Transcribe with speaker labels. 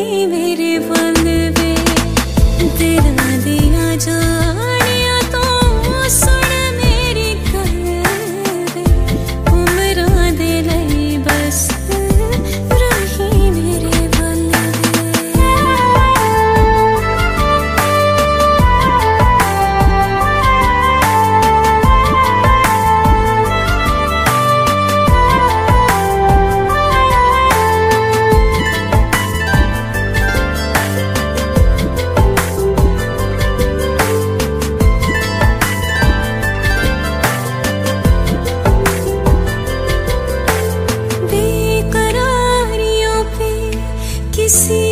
Speaker 1: रही मेरे बल वे, तेरा दिया जानिया तो सुन मेरी गल वे, उमरां दे लई बस रही मेरे बल वे। किसी